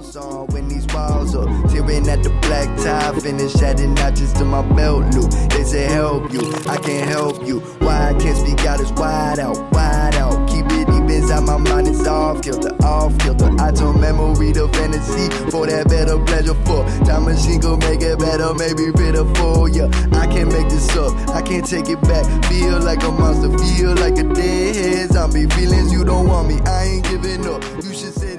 house on when these walls up. Tearing at the black tie, finish adding notches to my belt loop. They say help you, I can't help you. Why I can't speak out is wide out, wide out. Keep it deep inside my mind, it's off kilter, off kilter. I turn memory to fantasy for that better pleasure for. Time machine go make it better, maybe pitiful, yeah. I can't make this up, I can't take it back. Feel like a monster, feel like a deadhead zombie. Feelings you don't want me, I ain't giving up. You should say